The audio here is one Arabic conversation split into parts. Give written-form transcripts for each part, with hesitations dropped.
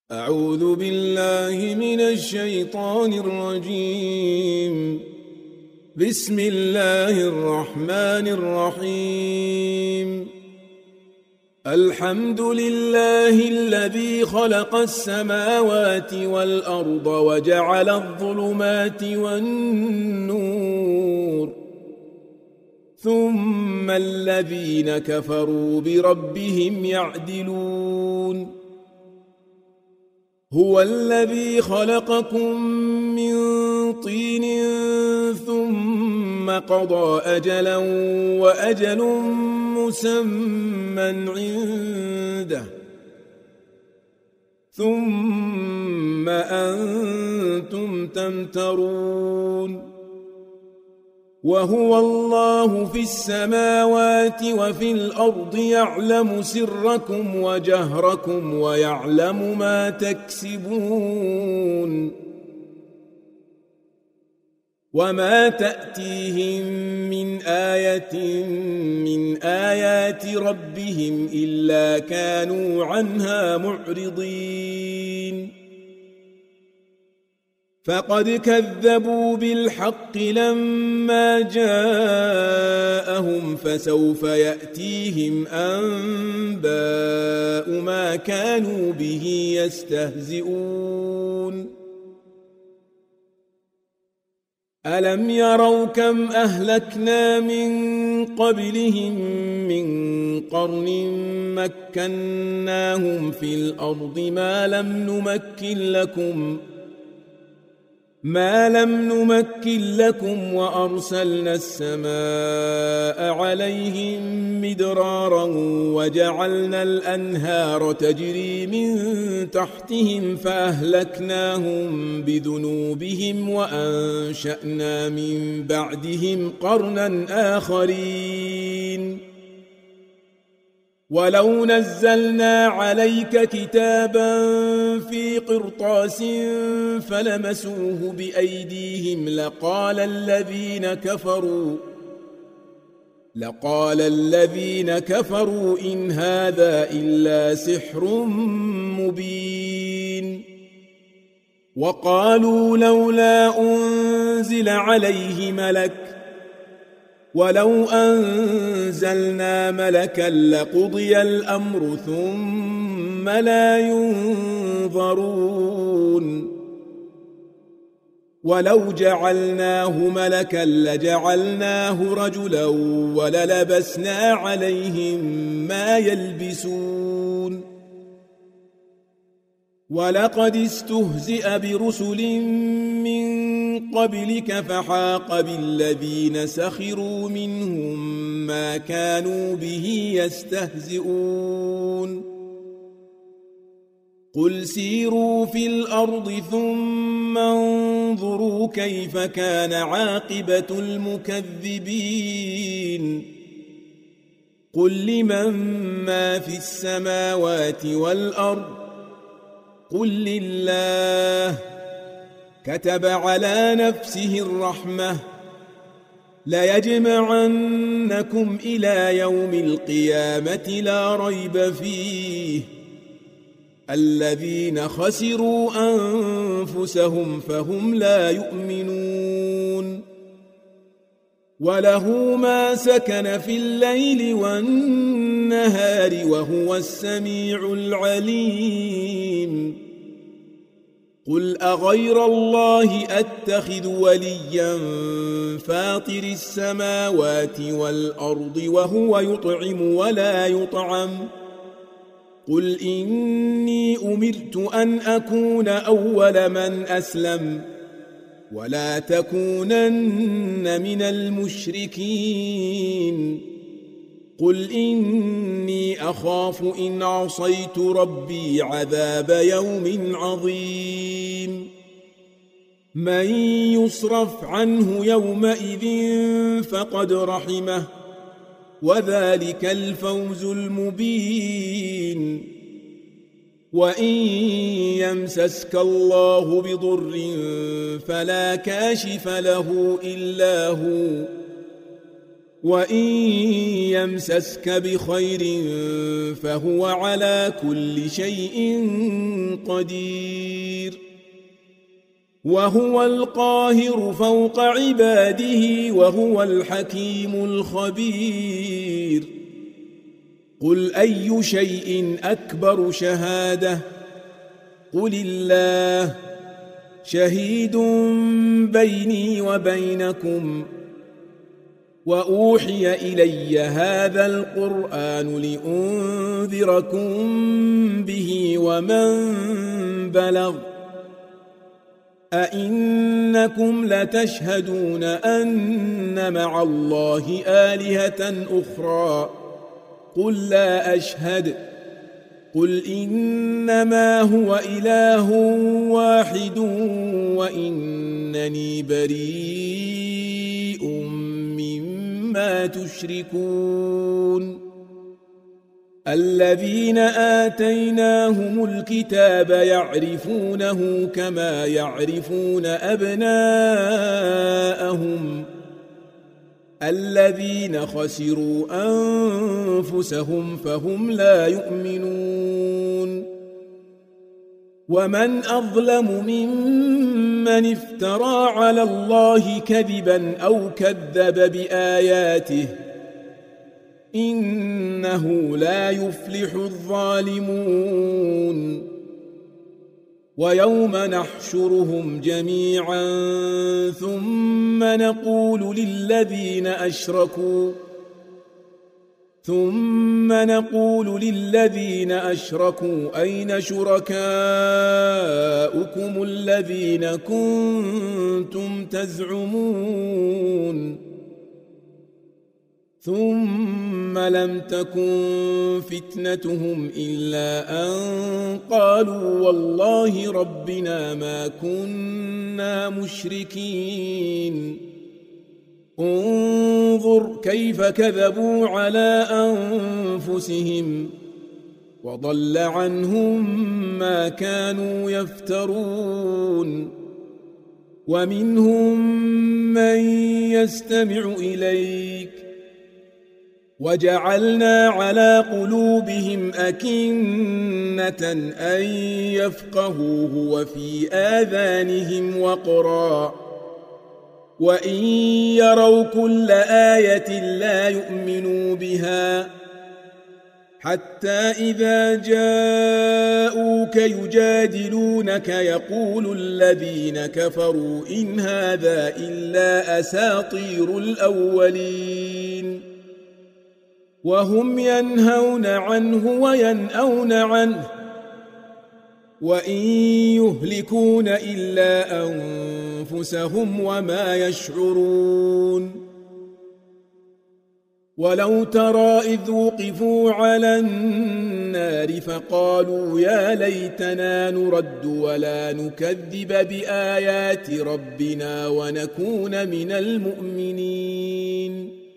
أعوذ بالله من الشيطان الرجيم. بسم الله الرحمن الرحيم. الحمد لله الذي خلق السماوات والأرض وجعل الظلمات والنور، ثم الذين كفروا بربهم يعدلون. هو الذي خلقكم من طين ثم قضى أجلا وأجل مسمى عنده، ثم أنتم تمترون. وهو الله في السماوات وفي الأرض يعلم سركم وجهركم ويعلم ما تكسبون. وما تأتيهم من آية من آيات ربهم إلا كانوا عنها معرضين. فقد كذبوا بالحق لما جاءهم، فسوف يأتيهم أنباء ما كانوا به يستهزئون. ألم يروا كم أهلكنا من قبلهم من قرن مكناهم في الأرض ما لم نمكن لكم وأرسلنا السماء عليهم مدرارا وجعلنا الأنهار تجري من تحتهم فأهلكناهم بذنوبهم وأنشأنا من بعدهم قرنا آخرين. ولو نزلنا عليك كتابا في قرطاس فلمسوه بأيديهم لقال الذين كفروا إن هذا إلا سحر مبين. وقالوا لولا أنزل عليه ملك، ولو أنزلنا ملكا لقضي الأمر ثم لا ينظرون. ولو جعلناه ملكا لجعلناه رجلا وللبسنا عليهم ما يلبسون. ولقد استهزئ برسل من قبلك فحاق بالذين سخروا منهم ما كانوا به يستهزئون. قل سيروا في الأرض ثم انظروا كيف كان عاقبة المكذبين. قل لمن ما في السماوات والأرض، قل لله. كتب على نفسه الرحمة ليجمعنكم إلى يوم القيامة لا ريب فيه. الذين خسروا أنفسهم فهم لا يؤمنون. وله ما سكن في الليل والنهار وهو السميع العليم. قل أغير الله أتخذ وليا فاطر السماوات والأرض وهو يطعم ولا يطعم. قل إني أمرت أن أكون أول من أسلم ولا تكونن من المشركين. قل إني أخاف إن عصيت ربي عذاب يوم عظيم. من يصرف عنه يومئذ فقد رحمه وذلك الفوز المبين. وإن يمسسك الله بضر فلا كاشف له إلا هو، وإن يمسسك بخير فهو على كل شيء قدير وهو القاهر فوق عباده وهو الحكيم الخبير قل أي شيء أكبر شهادة قل الله شهيد بيني وبينكم وأوحي إلي هذا القرآن لأنذركم به ومن بلغ أئنكم لتشهدون أن مع الله آلهة أخرى قل لا أشهد قل إنما هو إله واحد وإنني بريء مما تشركون الذين آتيناهم الكتاب يعرفونه كما يعرفون أبناءهم الذين خسروا أنفسهم فهم لا يؤمنون ومن أظلم ممن افترى على الله كذبا أو كذب بآياته إنه لا يفلح الظالمون ويوم نحشرهم جميعا ثم نقول للذين أشركوا أين شركاؤكم الذين كنتم تزعمون ثم لم تكن فتنتهم إلا أن قالوا والله ربنا ما كنا مشركين انظر كيف كذبوا على أنفسهم وضل عنهم ما كانوا يفترون ومنهم من يستمع إليك وجعلنا على قلوبهم أكنة أن يفقهوه وفي آذانهم وقرا وإن يروا كل آية لا يؤمنوا بها حتى إذا جاءوك يجادلونك يقول الذين كفروا إن هذا إلا أساطير الأولين وهم ينهون عنه وينأون عنه وإن يهلكون إلا أنفسهم وما يشعرون ولو ترى إذ وقفوا على النار فقالوا يا ليتنا نرد ولا نكذب بآيات ربنا ونكون من المؤمنين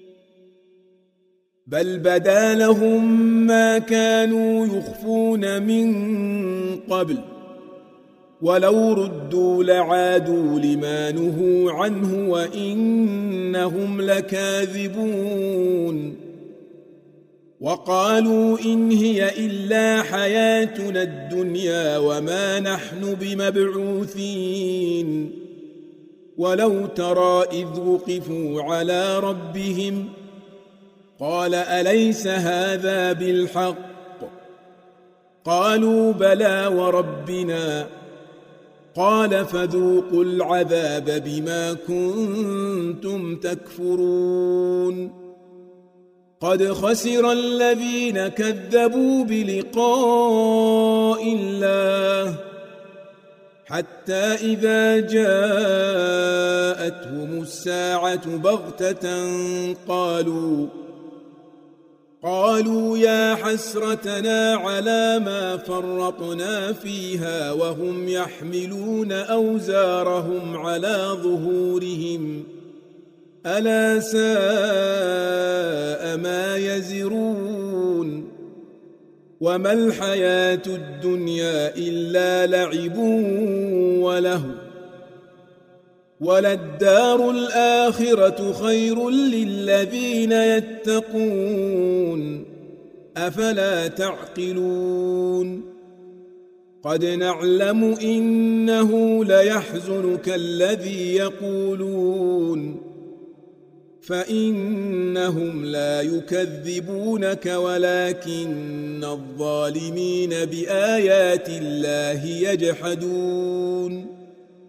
بل بدا لهم ما كانوا يخفون من قبل ولو ردوا لعادوا لما نهوا عنه وإنهم لكاذبون وقالوا إن هي إلا حياتنا الدنيا وما نحن بمبعوثين ولو ترى إذ وقفوا على ربهم قال أليس هذا بالحق قالوا بلى وربنا قال فذوقوا العذاب بما كنتم تكفرون قد خسر الذين كذبوا بلقاء الله حتى إذا جاءتهم الساعة بغتة قالوا يا حسرتنا على ما فرطنا فيها وهم يحملون أوزارهم على ظهورهم ألا ساء ما يزرون وما الحياة الدنيا إلا لعب ولهو وللدار الآخرة خير للذين يتقون أفلا تعقلون قد نعلم إنه ليحزنك الذي يقولون فإنهم لا يكذبونك ولكن الظالمين بآيات الله يجحدون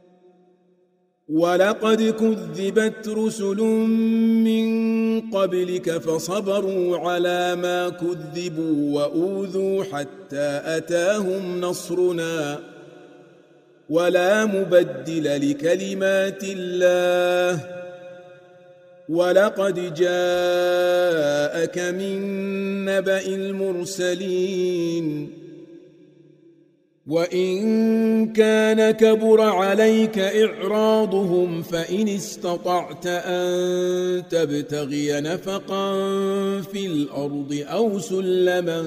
ولقد كذبت رسل من قبلك فصبروا على ما كذبوا وأوذوا حتى أتاهم نصرنا ولا مبدل لكلمات الله ولقد جاءك من نبأ المرسلين وإن كان كبر عليك إعراضهم فإن استطعت أن تبتغي نفقا في الأرض أو سلما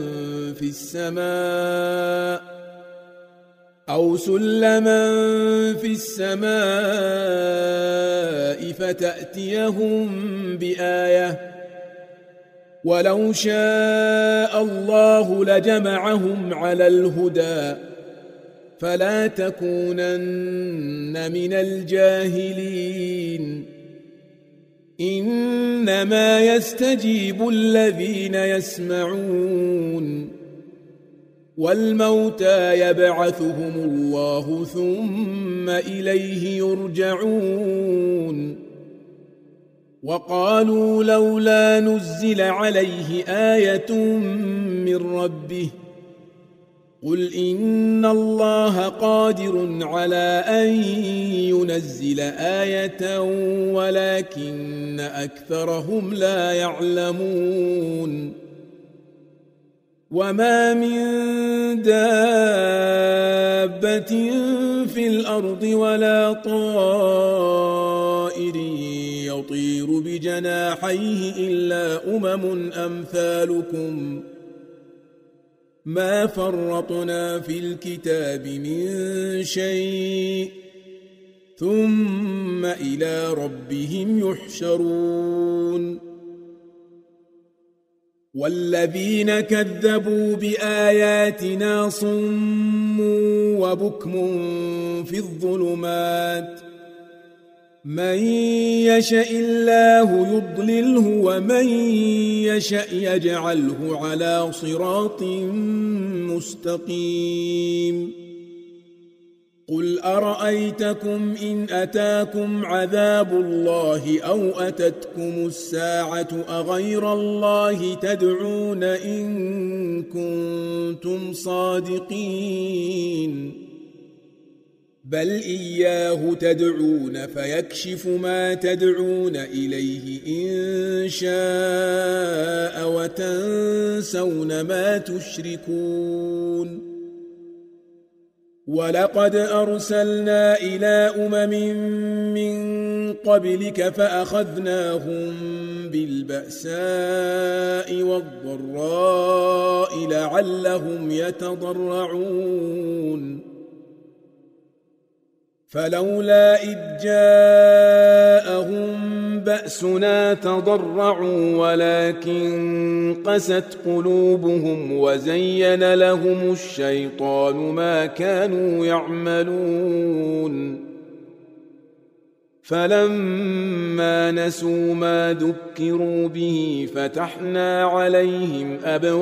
في السماء فتأتيهم بآية ولو شاء الله لجمعهم على الهدى فلا تكونن من الجاهلين إنما يستجيب الذين يسمعون والموتى يبعثهم الله ثم إليه يرجعون وقالوا لولا نزل عليه آية من ربه قل إن الله قادر على أن ينزل آية ولكن أكثرهم لا يعلمون وما من دابة في الأرض ولا طائر يطير بجناحيه إلا أمثالكم ما فرطنا في الكتاب من شيء ثم إلى ربهم يحشرون والذين كذبوا بآياتنا صم وبكم في الظلمات من يشاء الله يضلله ومن يشاء يجعله على صراط مستقيم قل أرأيتكم إن أتاكم عذاب الله أو أتتكم الساعة أغير الله تدعون إن كنتم صادقين بل إياه تدعون فيكشف ما تدعون إليه إن شاء وتنسون ما تشركون ولقد أرسلنا إلى من قبلك فأخذناهم بالبأساء والضراء لعلهم يتضرعون فلولا إذ جاءهم بأسنا تضرعوا ولكن قست قلوبهم وزين لهم الشيطان ما كانوا يعملون فلما نسوا ما ذكروا به فتحنا عليهم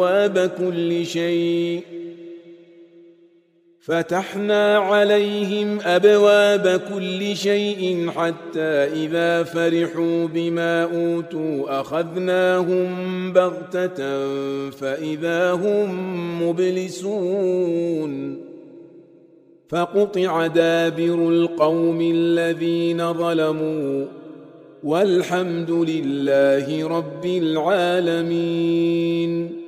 أبواب كل شيء حتى إذا فرحوا بما أوتوا أخذناهم بغتة فإذا هم مبلسون فقطع دابر القوم الذين ظلموا والحمد لله رب العالمين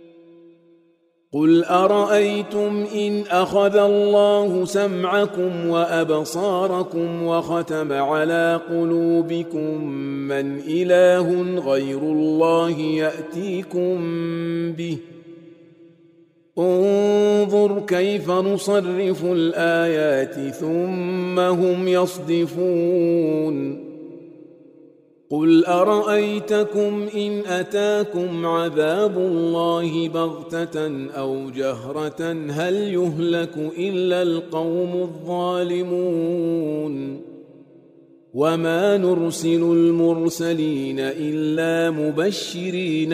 قل أرأيتم إن أخذ الله سمعكم وأبصاركم وختم على قلوبكم من إله غير الله يأتيكم به انظر كيف نصرف الآيات ثم هم يصدفون قل أرأيتكم إن أتاكم عذاب الله بغتة أو جهرة هل يهلك إلا القوم الظالمون وما نرسل المرسلين إلا مبشرين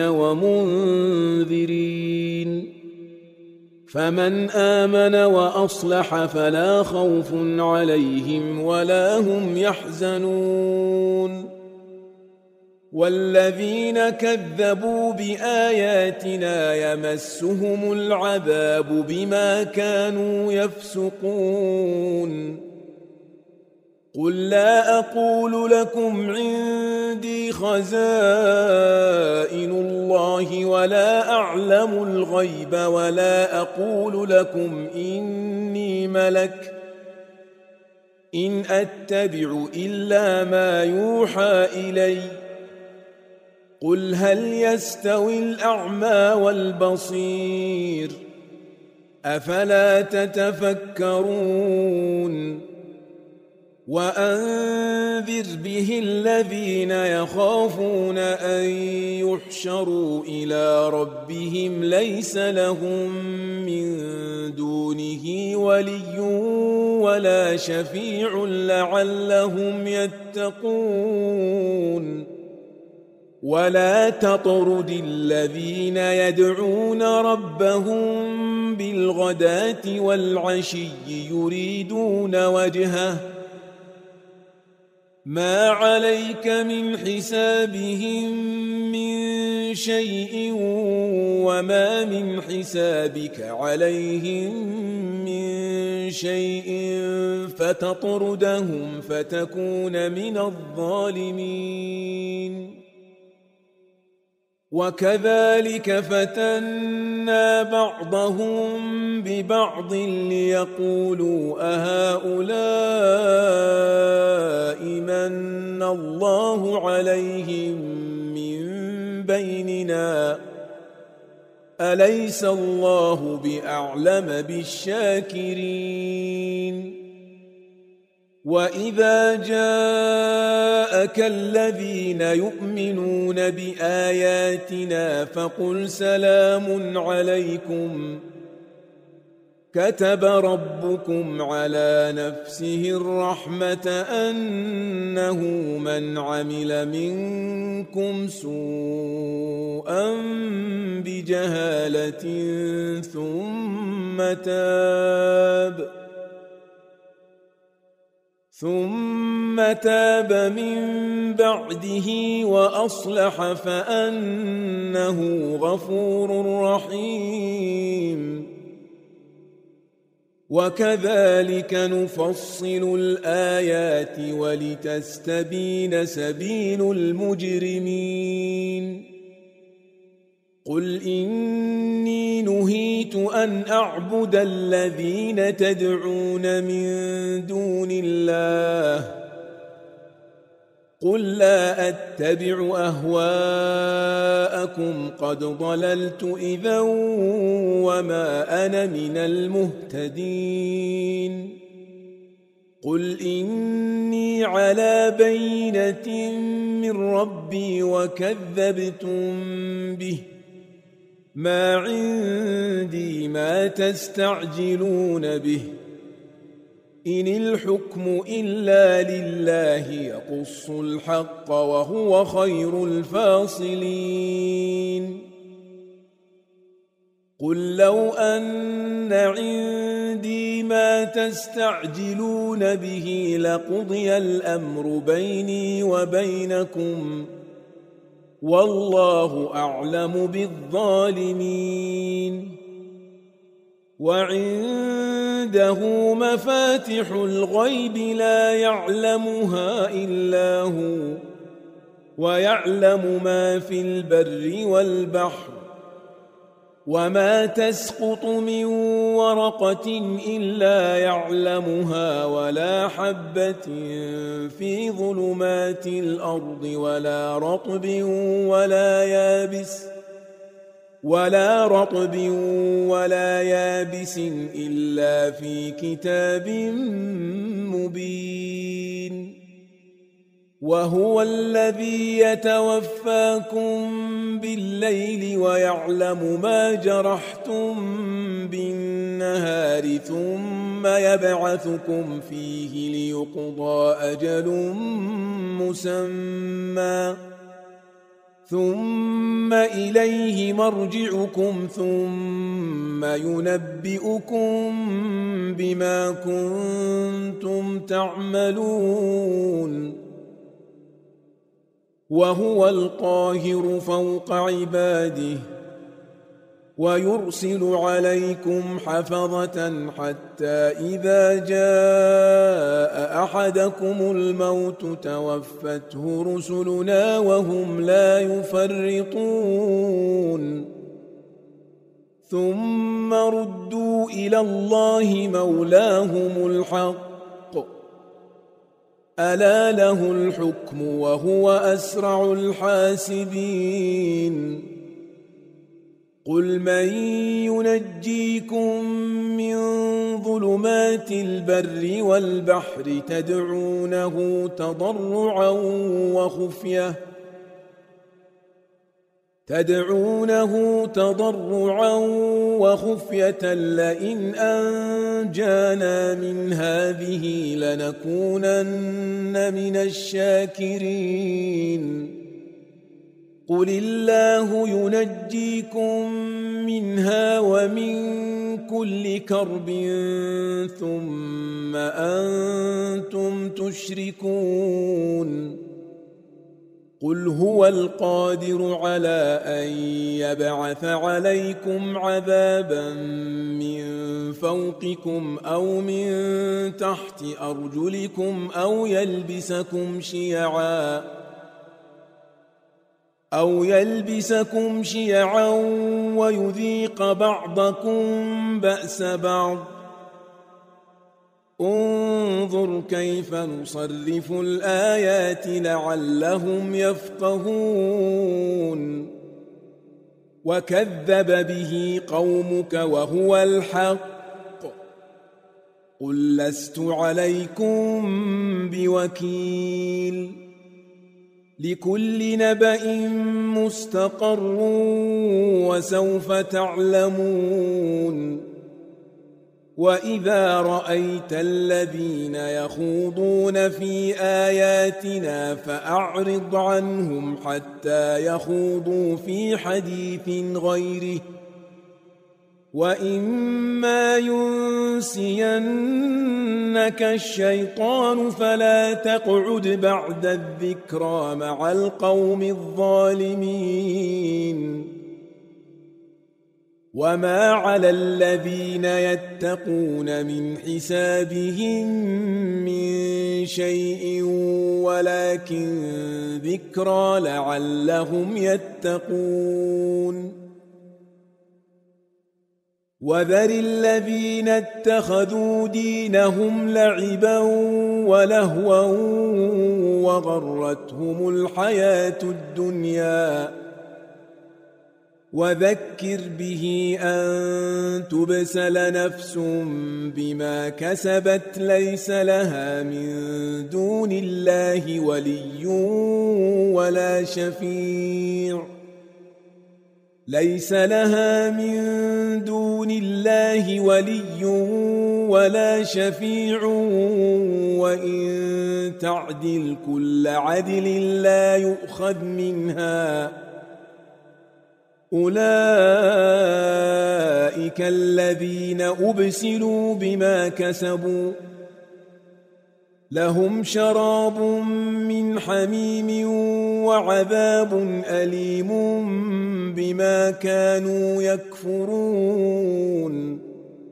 ومنذرين فمن آمن وأصلح فلا خوف عليهم ولا هم يحزنون والذين كذبوا بآياتنا يمسهم العذاب بما كانوا يفسقون قل لا أقول لكم عندي خزائن الله ولا أعلم الغيب ولا أقول لكم إني ملك إن أتبع إلا ما يوحى إلي قل هل يستوي الأعمى والبصير أفلا تتفكرون وأنذر به الذين يخافون أن يحشروا إلى ربهم ليس لهم من دونه ولي ولا شفيع لعلهم يتقون ولا تطرد الذين يدعون ربهم بالغداة والعشي يريدون وجهه ما عليك من حسابهم من شيء وما من حسابك عليهم من شيء فتطردهم فتكون من الظالمين وكذلك فتنا بعضهم ببعض ليقولوا أهؤلاء من الله عليهم من بيننا أليس الله بأعلم بالشاكرين وإذا جاءك الذين يؤمنون بآياتنا فقل سلام عليكم كتب ربكم على نفسه الرحمة أنه من عمل منكم سوءا بجهالة ثم تاب من بعده وأصلح فأنه غفور رحيم وكذلك نفصل الآيات ولتستبين سبيل المجرمين قل إني نهيت أن أعبد الذين تدعون من دون الله قل لا أتبع أهواءكم قد ضللت إذا وما أنا من المهتدين قل إني على بينة من ربي وكذبتم به ما عندي ما تستعجلون به إن الحكم إلا لله يقص الحق وهو خير الفاصلين قل لو أن عندي ما تستعجلون به لقضي الأمر بيني وبينكم والله أعلم بالظالمين وعنده مفاتح الغيب لا يعلمها إلا هو ويعلم ما في البر والبحر وما تسقط من ورقة إلا يعلمها ولا حبة في ظلمات الأرض ولا رطب ولا يابس ولا رطب ولا يابس إلا في كتاب مبين وهو الذي يتوفاكم بالليل ويعلم ما جرحتم بالنهار ثم يبعثكم فيه ليقضى أجل مسمى ثم إليه مرجعكم ثم ينبئكم بما كنتم تعملون وهو القاهر فوق عباده ويرسل عليكم حفظة حتى إذا جاء أحدكم الموت توفته رسلنا وهم لا يفرطون ثم ردوا إلى الله مولاهم الحق ألا له الحكم وهو أسرع الحاسبين قل من ينجيكم من ظلمات البر والبحر تدعونه تضرعا وخفية لئن أنجانا من هذه لنكونن من الشاكرين قل الله ينجيكم منها ومن كل كرب ثم أنتم تشركون قل هو القادر على أن يبعث عليكم عذابا من فوقكم أو من تحت أرجلكم أو يلبسكم شيعا ويذيق بعضكم بأس بعض انظر كيف نصرف الآيات لعلهم يفقهون وكذب به قومك وهو الحق قل لست عليكم بوكيل لكل نبأ مستقر وسوف تعلمون وإذا رأيت الذين يخوضون في آياتنا فأعرض عنهم حتى يخوضوا في حديث غيره وإما ينسينك الشيطان فلا تقعد بعد الذكرى مع القوم الظالمين وما على الذين يتقون من حسابهم من شيء ولكن ذكرى لعلهم يتقون وذر الذين اتخذوا دينهم لعبا ولهوا وغرتهم الحياة الدنيا وذكر به أن تبسل نفس بما كسبت ليس لها من دون الله ولي ولا شفيع وإن تعدل كل عدل لا يؤخذ منها أولئك الذين أبسلوا بما كسبوا لهم شراب من حميم وعذاب أليم بما كانوا يكفرون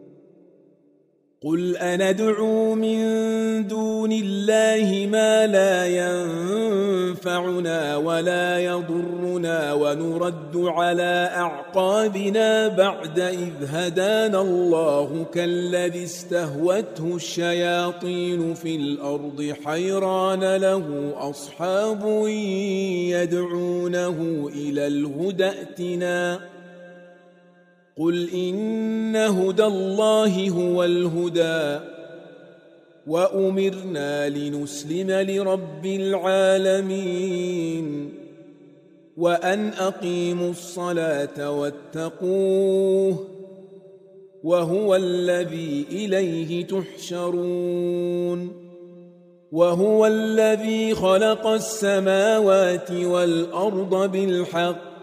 قل أندعو من دون الله ما لا ينفعنا ولا يضرنا ونرد على أعقابنا بعد إذ هدانا الله كالذي استهوته الشياطين في الأرض حيران له أصحاب يدعونه إلى الهدى ائتنا قل إن هدى الله هو الهدى وأمرنا لنسلم لرب العالمين وأن أقيموا الصلاة واتقوه وهو الذي إليه تحشرون وهو الذي خلق السماوات والأرض بالحق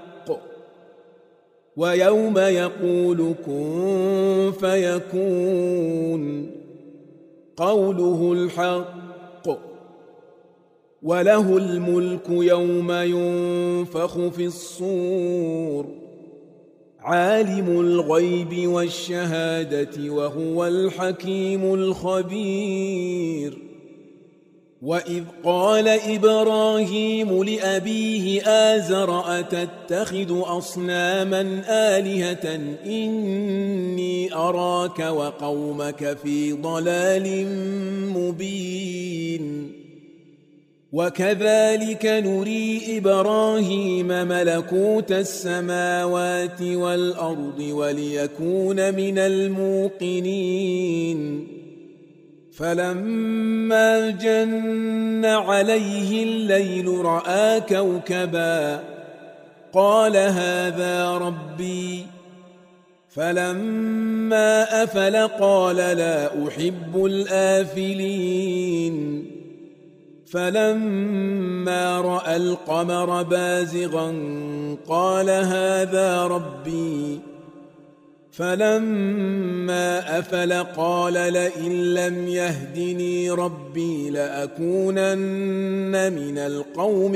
ويوم يقول كن فيكون قوله الحق وله الملك يوم ينفخ في الصور عالم الغيب والشهادة وهو الحكيم الخبير وإذ قال إبراهيم لأبيه آزر أتتخذ أصناما آلهة إني أراك وقومك في ضلال مبين وكذلك نري إبراهيم ملكوت السماوات والأرض وليكون من الموقنين فلما جن عليه الليل رأى كوكبا قال هذا ربي فلما أفل قال لا أحب الآفلين فلما رأى القمر بازغا قال هذا ربي فلما أفل قال لئن لم يهدني ربي لأكونن من القوم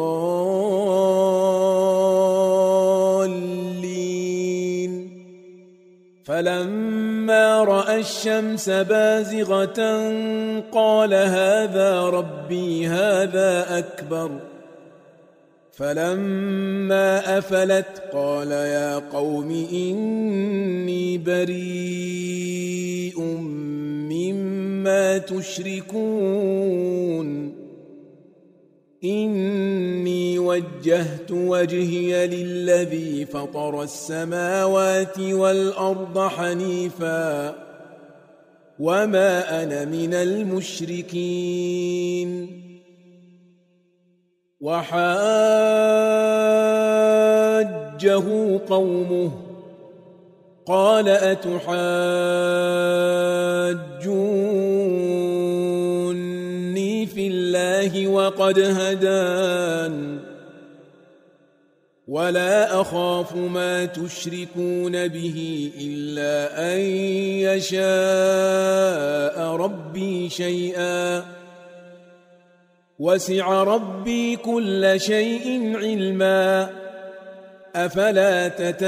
الضالين فلما رأى الشمس بازغة قال هذا ربي هذا أكبر فلما أفلت قال يا قوم إني بريء مما تشركون إني وجهت وجهي للذي فطر السماوات والأرض حنيفا وما أنا من المشركين وحاجه قومه قال أتحاجوني في الله وقد هدان ولا أخاف ما تشركون به إلا أن يشاء ربي شيئا وسع ربي كل شيء علما أفلا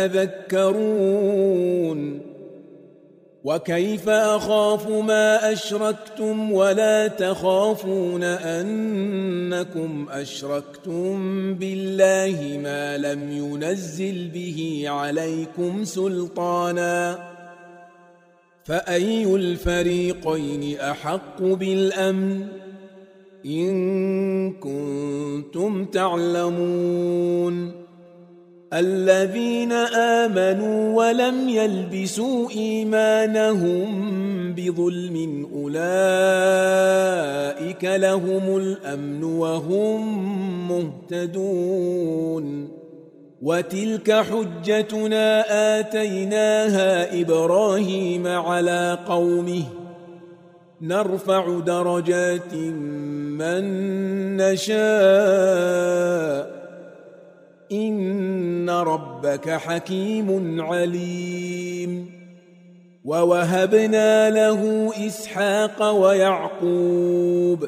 تتذكرون وكيف أخاف ما أشركتم ولا تخافون أنكم أشركتم بالله ما لم ينزل به عليكم سلطانا فأي الفريقين أحق بالأمن إن كنتم تعلمون الذين آمنوا ولم يلبسوا إيمانهم بظلم أولئك لهم الأمن وهم مهتدون وتلك حجتنا آتيناها إبراهيم على قومه نرفع درجات من نشاء إن ربك حكيم عليم ووهبنا له إسحاق ويعقوب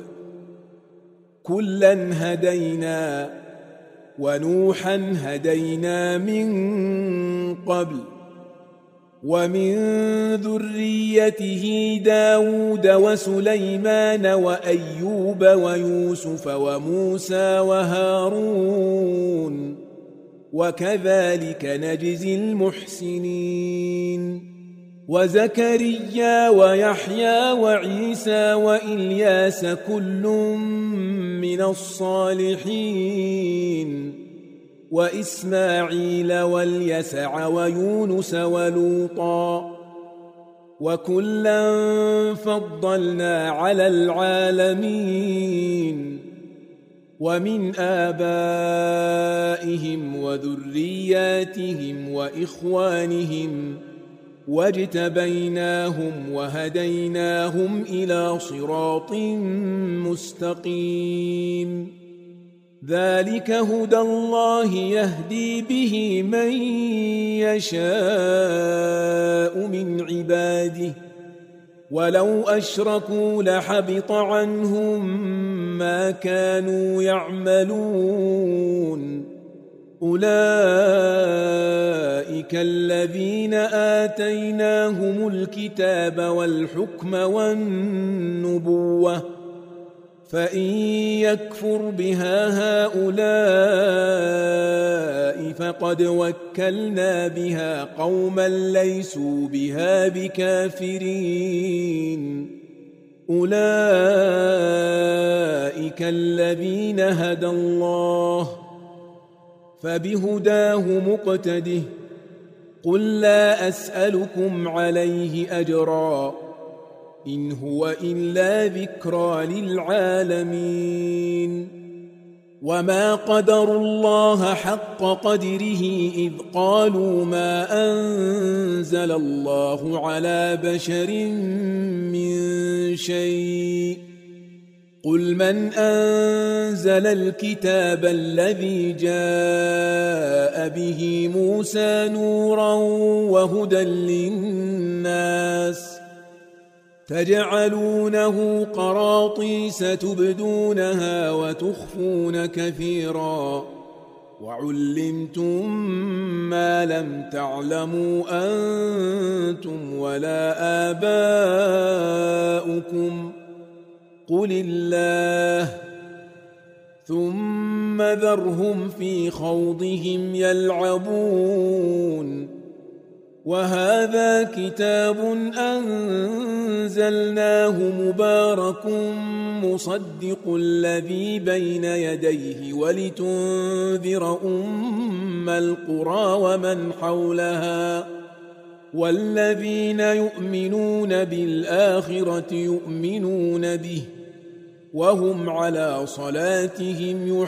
كلا هدينا ونوحا هدينا من قبل ومن ذريته داود وسليمان وأيوب ويوسف وموسى وهارون وكذلك نجزي المحسنين وزكريا ويحيى وعيسى وإلياس كل من الصالحين وإسماعيل واليسع ويونس ولوطا وكلا فضلنا على العالمين ومن آبائهم وذرياتهم وإخوانهم واجتبيناهم وهديناهم إلى صراط مستقيم ذلك هدى الله يهدي به من يشاء من عباده ولو أشركوا لحبط عنهم ما كانوا يعملون أولئك الذين آتيناهم الكتاب والحكم والنبوة فإن يكفر بها هؤلاء فقد وكلنا بها قوما ليسوا بها بكافرين أولئك الذين هدى الله فبهداه مقتده قل لا أسألكم عليه أجرا إن هو إلا ذكرى للعالمين وما قدروا الله حق قدره إذ قالوا ما أنزل الله على بشر من شيء قل من أنزل الكتاب الذي جاء به موسى نورا وهدى للناس تجعلونه قراطيس تبدونها وتخفون كثيرا وعلمتم ما لم تعلموا أنتم ولا آباؤكم قل الله ثم ذرهم في خوضهم يلعبون وهذا كتاب أنزلناه مبارك مصدق الذي بين يديه ولتنذر أم القرى ومن حولها والذين يؤمنون بالآخرة يؤمنون به وهم على صلاتهم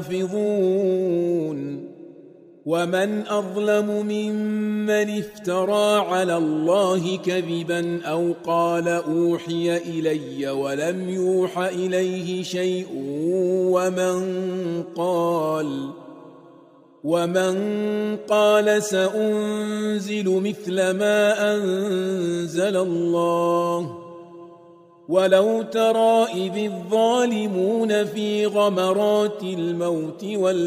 يحافظون ومن أظلم ممن افترى على الله كذبا أو قال أوحي إلي ولم يوح إليه شيء ومن قال سأنزل مثل ما أنزل الله ولو ترى إذ الظالمون في غمرات الموت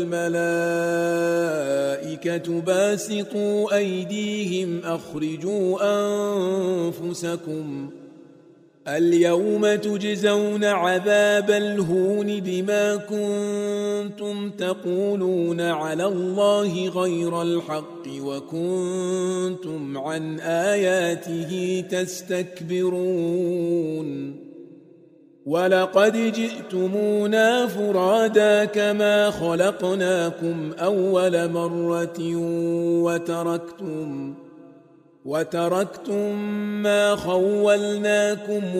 والملائكة باسطوا أيديهم أخرجوا أنفسكم اليوم تجزون عذاب الهون بما كنتم تقولون على الله غير الحق وكنتم عن آياته تستكبرون ولقد جئتمونا فرادا كما خلقناكم أول مرة وتركتم ما خولناكم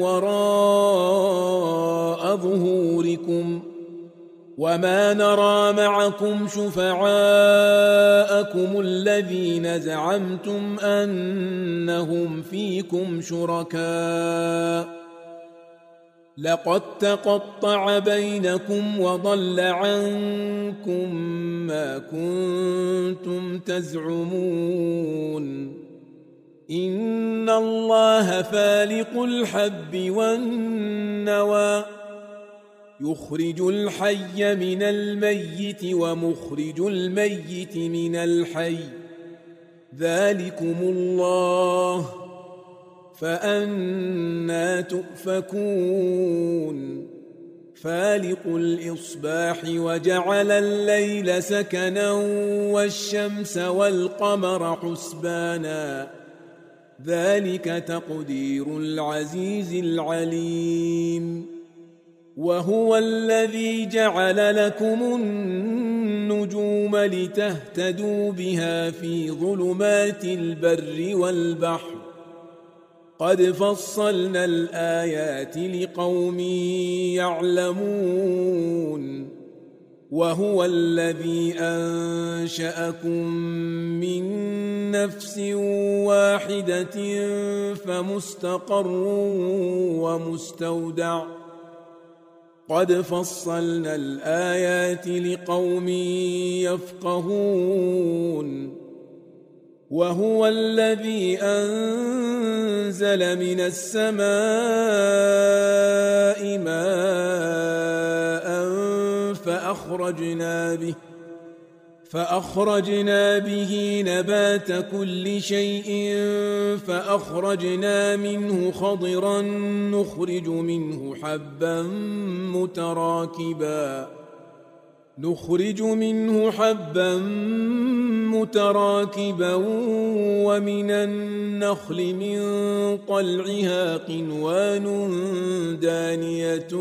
وراء ظهوركم وما نرى معكم شفعاءكم الذين زعمتم أنهم فيكم شركاء لقد تقطع بينكم وضل عنكم ما كنتم تزعمون إن الله فالق الحب والنوى يخرج الحي من الميت ومخرج الميت من الحي ذلكم الله فأنى تؤفكون فالق الإصباح وجعل الليل سكنا والشمس والقمر حسبانا ذلك تقدير العزيز العليم وهو الذي جعل لكم النجوم النجوم لتهتدوا بها في ظلمات البر والبحر قد فصلنا الآيات لقوم يعلمون وهو الذي أنشأكم من نفس واحدة فمستقر ومستودع قد فصلنا الآيات لقوم يفقهون وهو الذي أنزل من السماء ماء فأخرجنا به نبات كل شيء فأخرجنا منه خضرا نخرج منه حبا متراكبا ومن النخل من طلعها قنوان دانية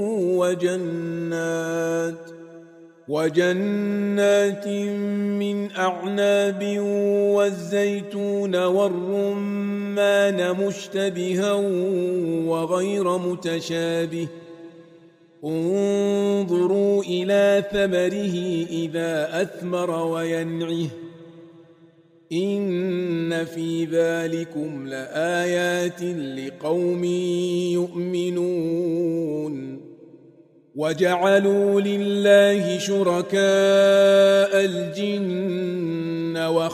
وجنات من أعناب والزيتون والرمان مشتبها وغير متشابه انظروا إلى ثمره إذا أثمر وينعه إن في ذلكم لآيات لقوم يؤمنون وجعلوا لله شركاء الجن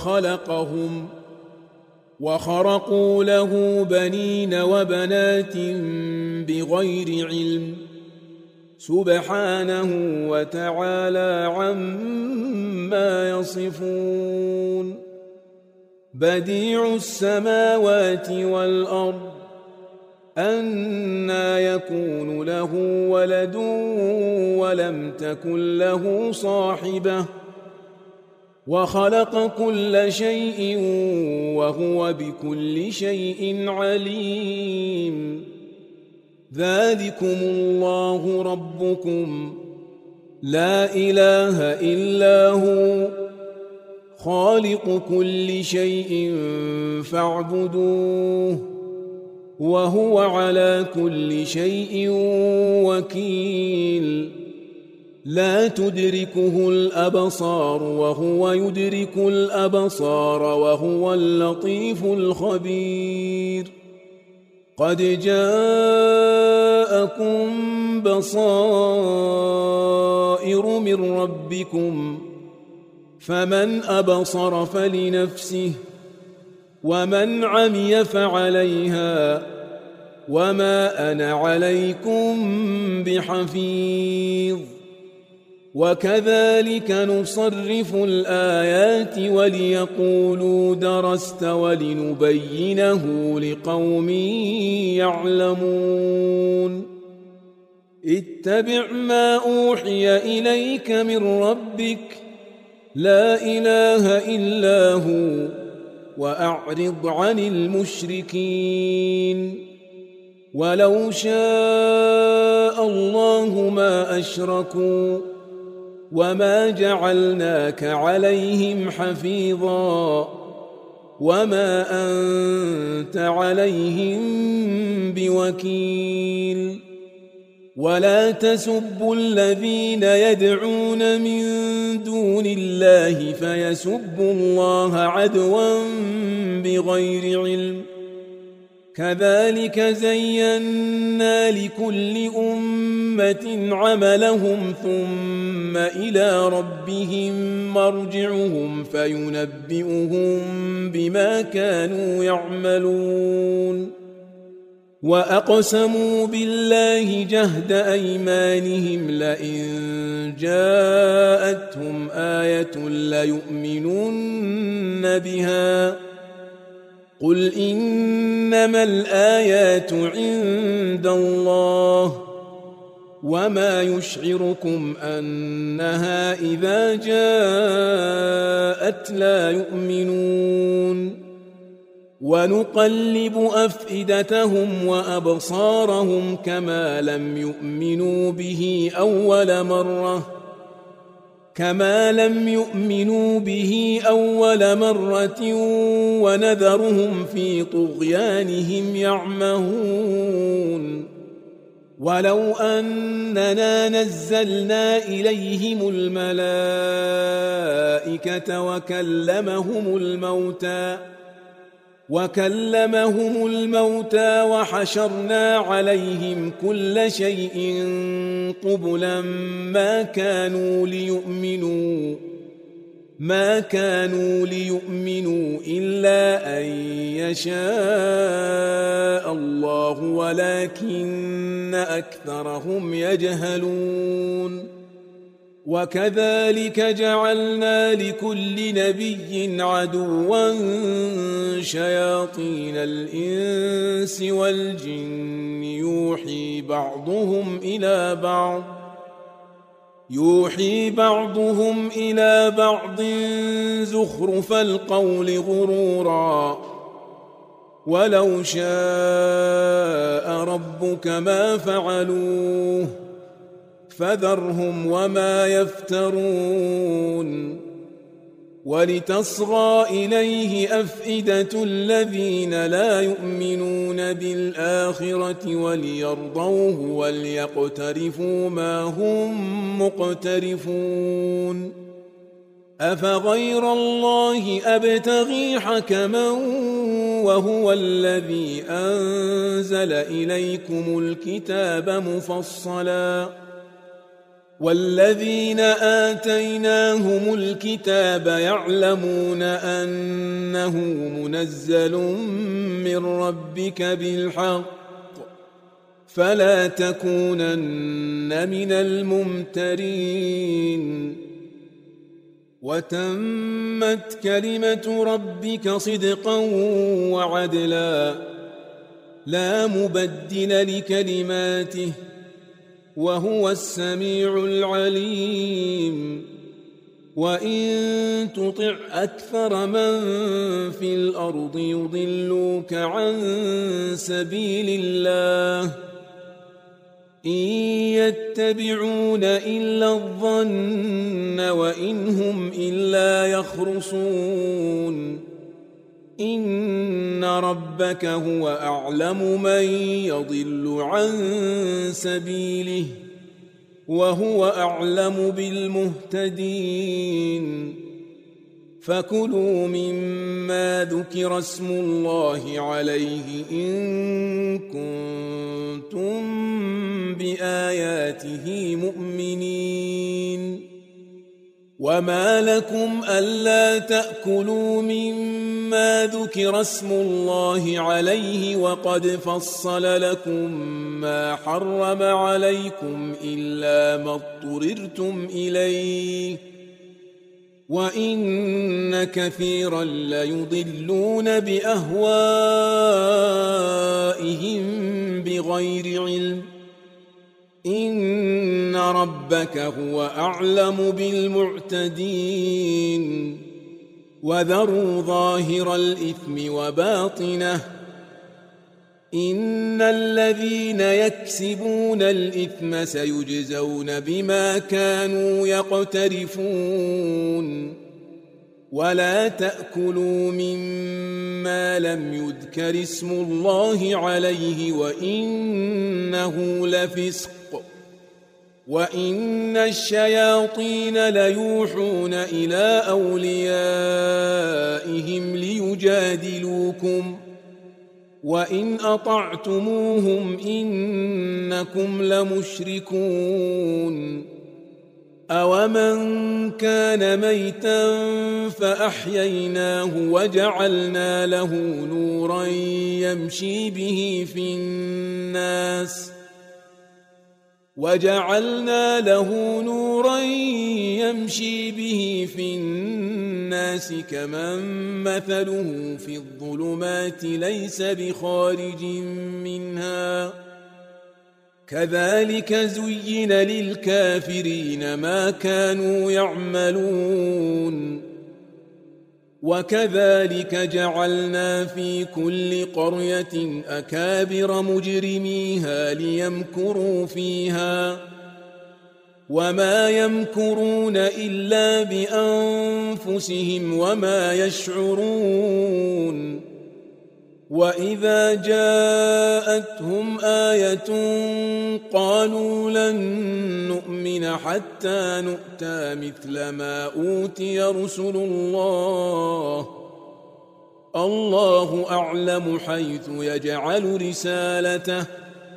وخرقوا له بنين وبنات بغير علم سبحانه وتعالى عما يصفون بديع السماوات والأرض أنى يكون له ولد ولم تكن له صاحبة وخلق كل شيء وهو بكل شيء عليم ذلكم الله ربكم لا إله إلا هو خالق كل شيء فاعبدوه وهو على كل شيء وكيل لا تدركه الأبصار وهو يدرك الأبصار وهو اللطيف الخبير قد جاءكم بصائر من ربكم فمن أبصر فلنفسه ومن عمي فعليها وما أنا عليكم بحفيظ وكذلك نصرف الآيات وليقولوا درست ولنبينه لقوم يعلمون اتبع ما أوحي إليك من ربك لا إله إلا هو وأعرض عن المشركين ولو شاء الله ما أشركوا وما جعلناك عليهم حفيظا وما أنت عليهم بوكيل ولا تسبوا الذين يدعون من دون الله فيسبوا الله عدوا بغير علم كذلك زينا لكل أمة عملهم ثم إلى ربهم مرجعهم فينبئهم بما كانوا يعملون وأقسموا بالله جهد أيمانهم لئن جاءتهم آية ليؤمنن بها قل إنما الآيات عند الله وما يشعركم أنها إذا جاءت لا يؤمنون ونقلب أفئدتهم وأبصارهم كما لم يؤمنوا به أول مرة كما لم يؤمنوا به أول مرة ونذرهم في طغيانهم يعمهون ولو أننا نزلنا إليهم الملائكة وكلمهم الموتى وحشرنا عليهم كل شيء قبلا ما كانوا ليؤمنوا إلا أن يشاء الله ولكن أكثرهم يجهلون وكذلك جعلنا لكل نبي عدوا شياطين الإنس والجن يوحي بعضهم إلى بعض زخرف القول غرورا ولو شاء ربك ما فعلوه فذرهم وما يفترون ولتصغى إليه أفئدة الذين لا يؤمنون بالآخرة وليرضوه وليقترفوا ما هم مقترفون أفغير الله أبتغي حكما وهو الذي أنزل إليكم الكتاب مفصلا والذين آتيناهم الكتاب يعلمون أنه منزل من ربك بالحق فلا تكونن من الممترين وتمت كلمة ربك صدقا وعدلا لا مبدل لكلماته وهو السميع العليم وإن تطع أكثر من في الأرض يضلوك عن سبيل الله إن يتبعون إلا الظن وإن هم إلا يخرصون إن ربك هو أعلم من يضل عن سبيله وهو أعلم بالمهتدين فكلوا مما ذكر اسم الله عليه إن كنتم بآياته مؤمنين وما لكم ألا تأكلوا مما ذكر اسم الله عليه وقد فصل لكم ما حرم عليكم إلا ما اضطررتم إليه وإن كثيرا ليضلون بأهوائهم بغير علم إن ربك هو أعلم بالمعتدين وذروا ظاهر الإثم وباطنه إن الذين يكسبون الإثم سيجزون بما كانوا يقترفون ولا تأكلوا مما لم يذكر اسم الله عليه وإنه لفسق وإن الشياطين ليوحون إلى أوليائهم ليجادلوكم وإن أطعتموهم إنكم لمشركون أومن كان ميتا فأحييناه وجعلنا له نورا يمشي به في الناس كمن مثله في الظلمات ليس بخارج منها كذلك زين للكافرين ما كانوا يعملون وكذلك جعلنا في كل قرية أكابر مجرميها ليمكروا فيها وما يمكرون إلا بأنفسهم وما يشعرون وإذا جاءتهم آية قالوا لن نؤمن حتى نؤتى مثل ما أوتي رسل الله الله أعلم حيث يجعل رسالته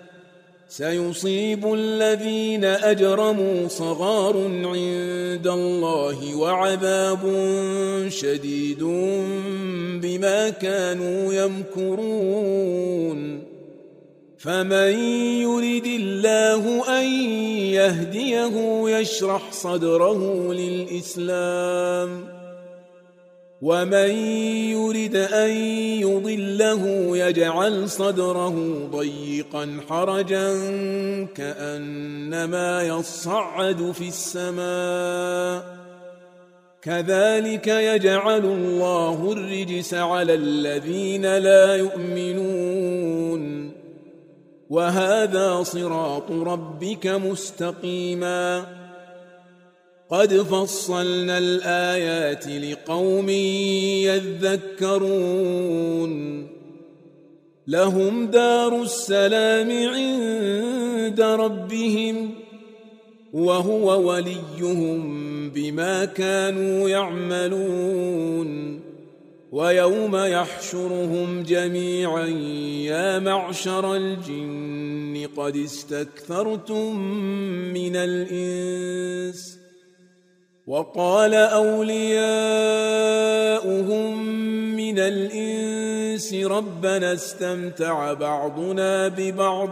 سيصيب الذين أجرموا صغار عند الله وعذاب شديد بما كانوا يمكرون فمن يرد الله أن يهديه يشرح صدره للإسلام ومن يرد أن يضله يجعل صدره ضيقا حرجا كأنما يصعد في السماء كذلك يجعل الله الرجس على الذين لا يؤمنون وهذا صراط ربك مستقيما قد فصلنا الآيات لقوم يذكرون لهم دار السلام عند ربهم وهو وليهم بما كانوا يعملون ويوم يحشرهم جميعا يا معشر الجن قد استكثرتم من الإنس وقال أولياؤهم من الإنس ربنا استمتع بعضنا ببعض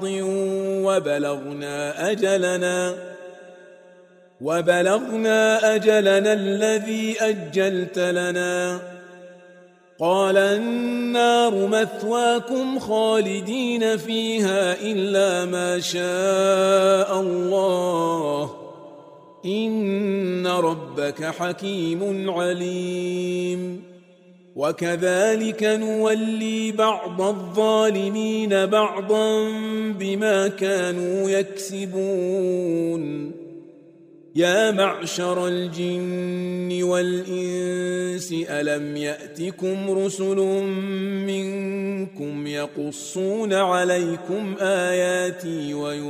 وبلغنا أجلنا الذي أجلت لنا قال النار مثواكم خالدين فيها إلا ما شاء الله إن ربك حكيم عليم وكذلك نولي بعض الظالمين بعضا بما كانوا يكسبون يا معشر الجن والإنس ألم يأتكم رسل منكم يقصون عليكم آياتي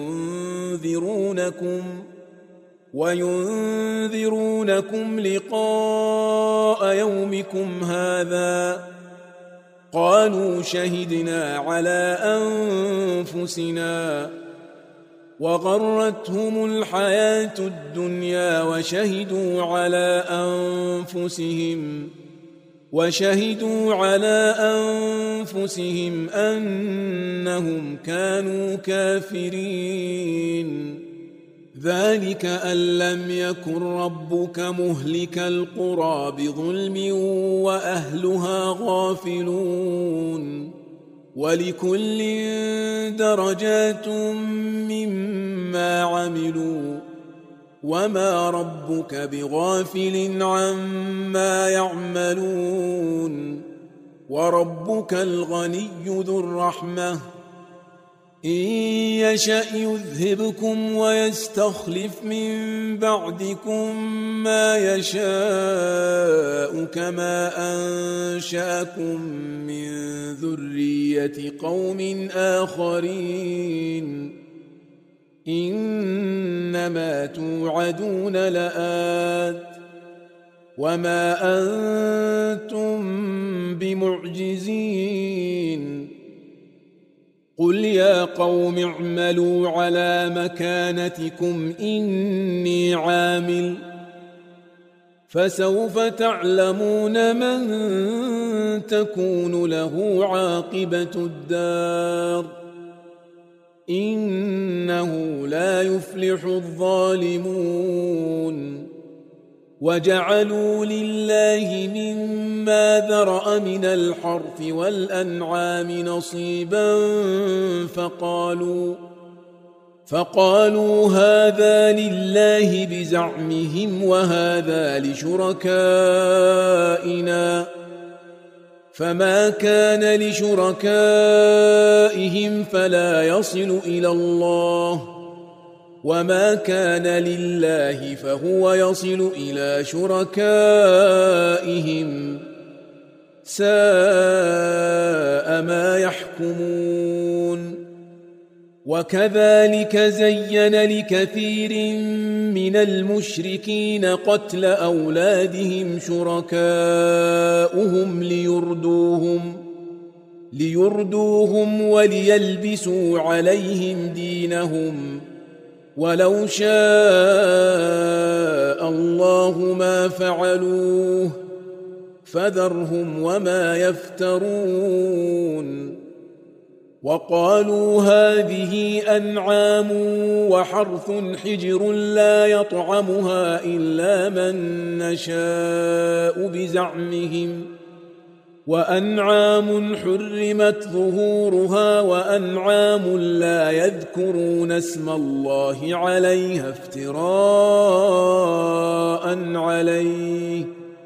وينذرونكم لقاء يومكم هذا قالوا شهدنا على أنفسنا وغرتهم الحياة الدنيا وشهدوا على أنفسهم أنهم كانوا كافرين ذلك أن لم يكن ربك مهلك القرى بظلم وأهلها غافلون ولكل درجات مما عملوا وما ربك بغافل عما يعملون وربك الغني ذو الرحمة إن يشأ يذهبكم ويستخلف من بعدكم ما يشاء كما أنشأكم من ذرية قوم آخرين إنما توعدون لآت وما أنتم بمعجزين قل يا قوم اعملوا على مكانتكم إني عامل فسوف تعلمون من تكون له عاقبة الدار إنه لا يفلح الظالمون وجعلوا لله مما ذرأ من الحرث والأنعام نصيبا فقالوا هذا لله بزعمهم وهذا لشركائنا فما كان لشركائهم فلا يصل إلى الله وما كان لله فهو يصل إلى شركائهم ساء ما يحكمون وكذلك زين لكثير من المشركين قتل أولادهم شركاؤهم ليردوهم وليلبسوا عليهم دينهم ولو شاء الله ما فعلوه فذرهم وما يفترون وقالوا هذه أنعام وحرث حجر لا يطعمها إلا من نشاء بزعمهم وأنعام حرمت ظهورها وأنعام لا يذكرون اسم الله عليها افتراء عليه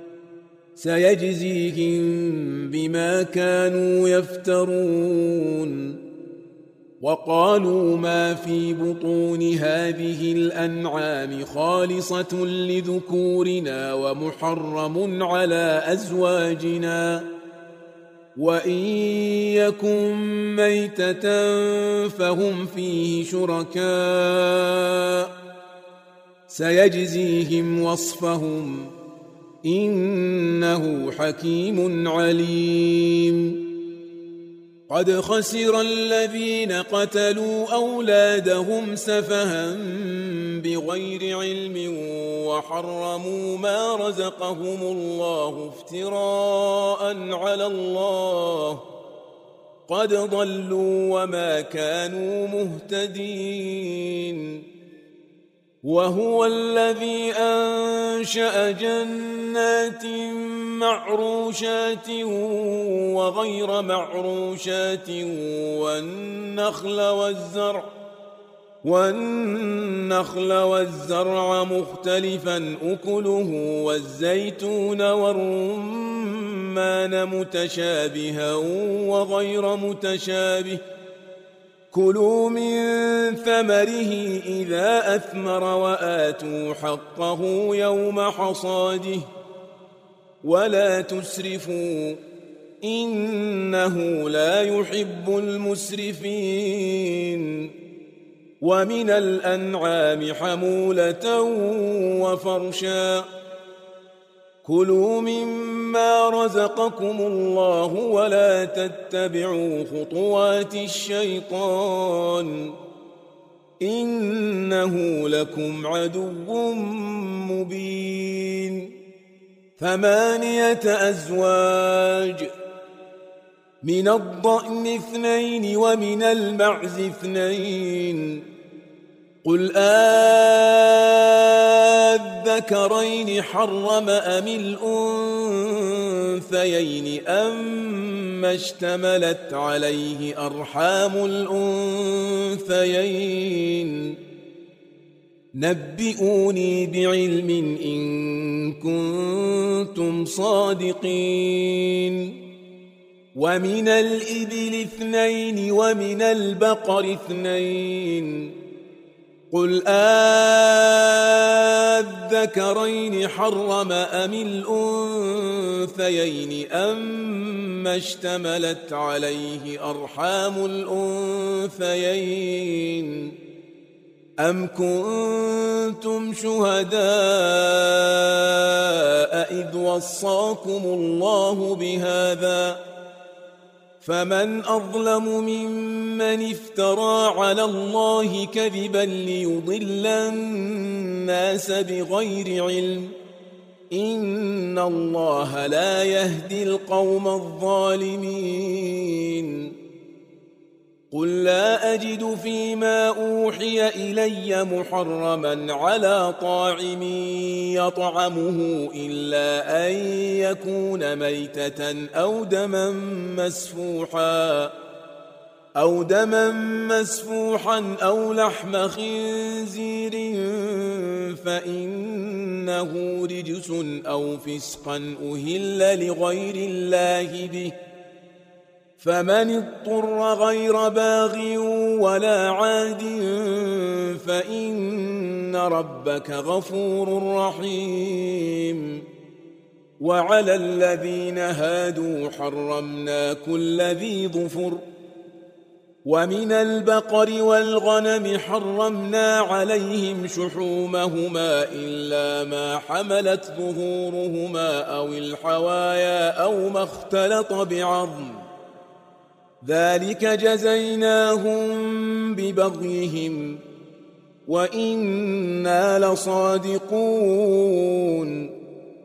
سيجزيهم بما كانوا يفترون وقالوا ما في بطون هذه الأنعام خالصة لذكورنا ومحرم على أزواجنا وإن يكن ميتة فهم فيه شركاء سيجزيهم وصفهم إنه حكيم عليم قد خسر الذين قتلوا أولادهم سفها بغير علم وحرموا ما رزقهم الله افتراء على الله قد ضلوا وما كانوا مهتدين وهو الذي أنشأ جنات معروشات وغير معروشات والنخل والزرع مختلفا أكله والزيتون والرمان متشابها وغير متشابه كلوا من ثمره إذا أثمر وآتوا حقه يوم حصاده ولا تسرفوا إنه لا يحب المسرفين ومن الأنعام حمولة وفرشا كلوا مما رزقكم الله ولا تتبعوا خطوات الشيطان إنه لكم عدو مبين 8 أزواج من الضأن 2 ومن المعز 2 قل الذكرين حرم أم الأنثيين أما اشتملت عليه أرحام الأنثيين نبئوني بعلم إن كنتم صادقين ومن الإبل 2 ومن البقر 2 قل الذكرين حرم أم الأنثيين أما اشتملت عليه أرحام الأنثيين أم كنتم شهداء إذ وصاكم الله بهذا فمن أظلم ممن افترى على الله كذبا ليضل الناس بغير علم إن الله لا يهدي القوم الظالمين قل لا أجد فيما أوحي إلي محرما على طاعم يطعمه إلا أن يكون ميتة أو دما مسفوحا أو لحم خنزير فإنه رجس أو فسقا أهل لغير الله به فمن اضطر غير باغ ولا عاد فإن ربك غفور رحيم. وعلى الذين هادوا حرمنا كل ذي ظفر، ومن البقر والغنم حرمنا عليهم شحومهما إلا ما حملت ظهورهما أو الحوايا أو ما اختلط بعظم، ذلك جزيناهم ببغيهم وإنا لصادقون.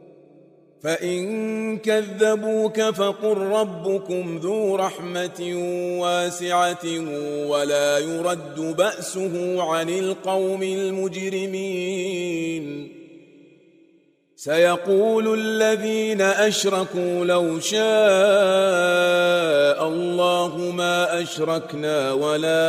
فإن كذبوك فقل ربكم ذو رحمة واسعة ولا يرد بأسه عن القوم المجرمين. سيقول الذين أشركوا لو شاء الله ما أشركنا ولا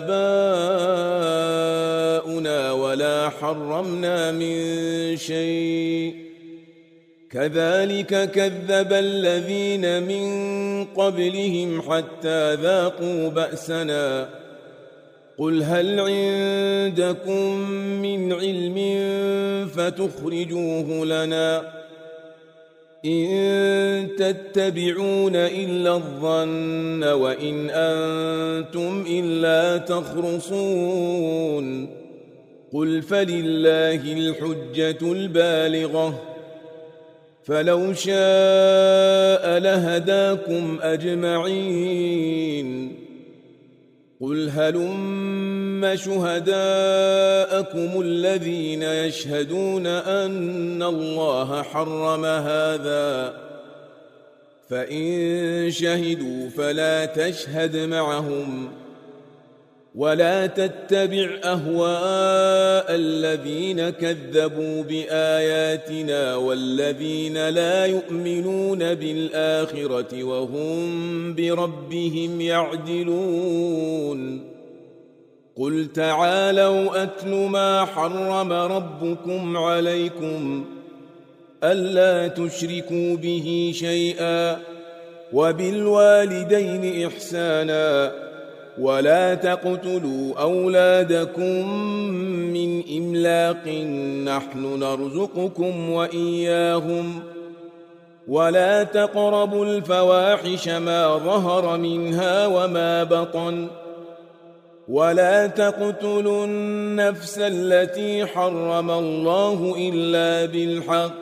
آباؤنا ولا حرمنا من شيء كذلك كذب الذين من قبلهم حتى ذاقوا بأسنا. قل هل عندكم من علم فتخرجوه لنا؟ إن تتبعون إلا الظن وإن أنتم إلا تخرصون. قل فلله الحجة البالغة، فلو شاء لهداكم أجمعين. قل هلم شهداءكم الذين يشهدون أن الله حرم هذا، فإن شهدوا فلا تشهد معهم ولا تتبع أهواء الذين كذبوا بآياتنا والذين لا يؤمنون بالآخرة وهم بربهم يعدلون. قل تعالوا أتل ما حرم ربكم عليكم ألا تشركوا به شيئا وبالوالدين إحسانا ولا تقتلوا أولادكم من إملاق نحن نرزقكم وإياهم ولا تقربوا الفواحش ما ظهر منها وما بطن ولا تقتلوا النفس التي حرم الله إلا بالحق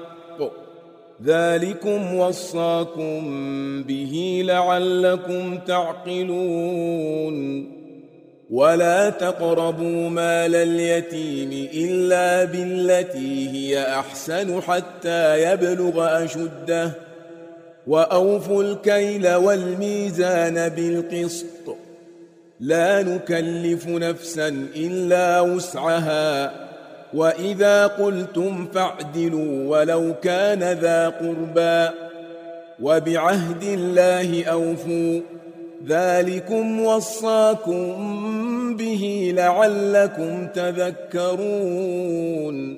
ذلكم وصاكم به لعلكم تعقلون. ولا تقربوا مال اليتيم إلا بالتي هي أحسن حتى يبلغ أشده وأوفوا الكيل والميزان بالقسط لا نكلف نفسا إلا وسعها وإذا قلتم فاعدلوا ولو كان ذا قربى وبعهد الله أوفوا ذلكم وصاكم به لعلكم تذكرون.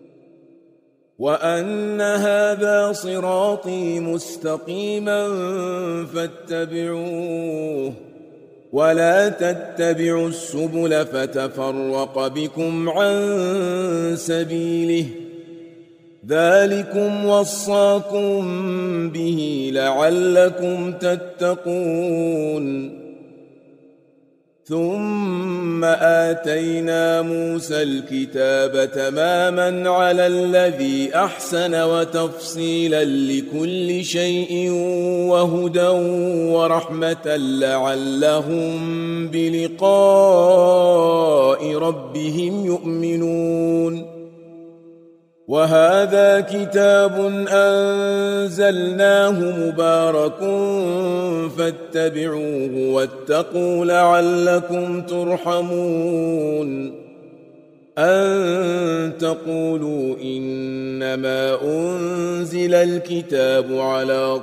وأن هذا صراطي مستقيما فاتبعوه ولا تتبعوا السبل فتفرق بكم عن سبيله ذلكم وصاكم به لعلكم تتقون. ثم آتينا موسى الكتاب تماما على الذي أحسن وتفصيلا لكل شيء وهدى ورحمة لعلهم بلقاء ربهم يؤمنون. وهذا كتاب أنزلناه مبارك فاتبعوه واتقوا لعلكم ترحمون. أن تقولوا إنما أنزل الكتاب على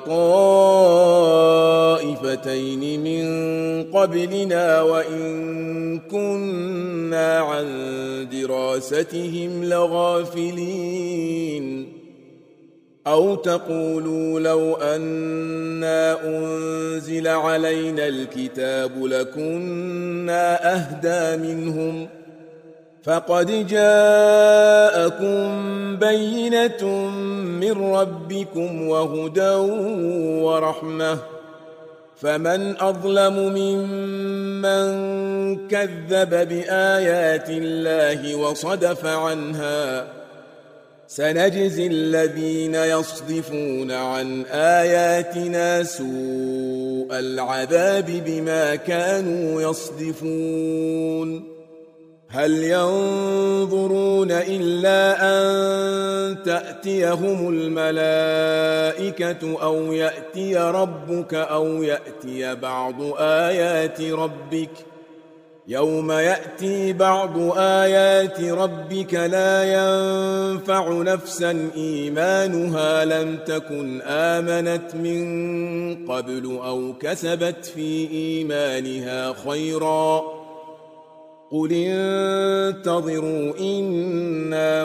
طائفتين من قبلنا وإن كنا عن دراستهم لغافلين. أو تقولوا لو أنا أنزل علينا الكتاب لكنا أهدى منهم فقد جاءكم بينة من ربكم وهدى ورحمة فمن أظلم ممن كذب بآيات الله وصدف عنها سنجزي الذين يصدفون عن آياتنا سوء العذاب بما كانوا يصدفون هل ينظرون إلا أن تأتيهم الملائكة أو يأتي ربك أو يأتي بعض آيات ربك يوم يأتي بعض آيات ربك لا ينفع نفسا إيمانها لم تكن آمنت من قبل أو كسبت في إيمانها خيرا قل انتظروا إنا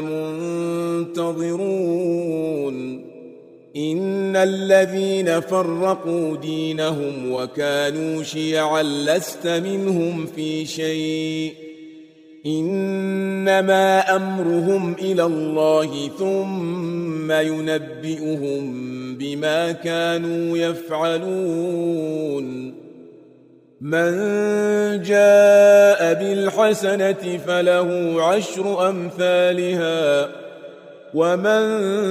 منتظرون إن الذين فرقوا دينهم وكانوا شيعا لست منهم في شيء إنما أمرهم إلى الله ثم ينبئهم بما كانوا يفعلون من جاء بالحسنة فله 10 أمثالها ومن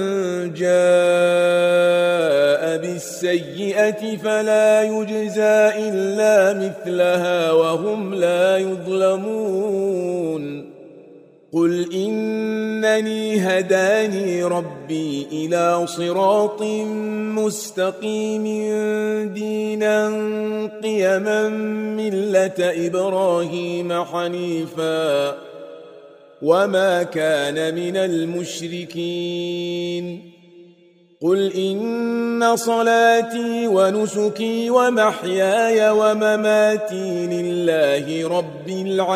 جاء بالسيئة فلا يجزى إلا مثلها وهم لا يظلمون قل إنني هداني ربي إلى صراط مستقيم دينا قيما ملة إبراهيم حنيفا وما كان من المشركين قل إن صلاتي ونسكي ومحياي ومماتي لله رب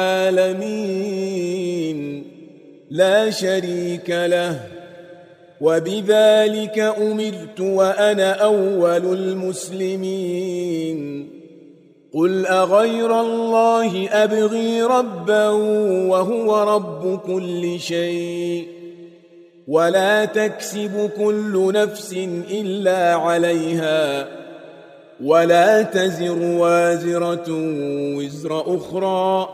العالمين لا شريك له وبذلك أمرت وأنا أول المسلمين قل أغير الله أبغي ربا وهو رب كل شيء ولا تكسب كل نفس إلا عليها ولا تزر وازرة وزر أخرى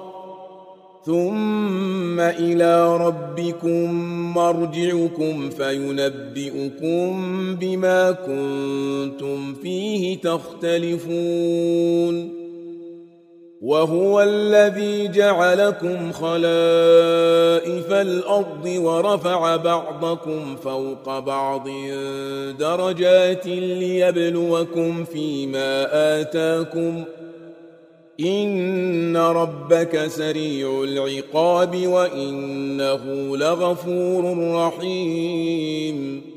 ثم إلى ربكم مرجعكم فينبئكم بما كنتم فيه تختلفون وهو الذي جعلكم خلائف الأرض ورفع بعضكم فوق بعض درجات ليبلوكم فيما آتاكم إن ربك سريع العقاب وإنه لغفور رحيم